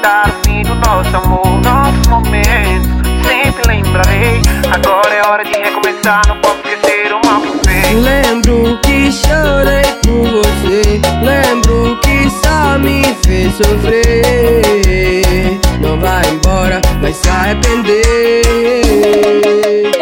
evitar o fim do nosso amor. Nossos momentos sempre lembrarei. Agora é hora de recomeçar, não posso esquecer o mal que fez. Lembro que chorei por você, lembro que só me fez sofrer. Não vai embora, vai se arrepender.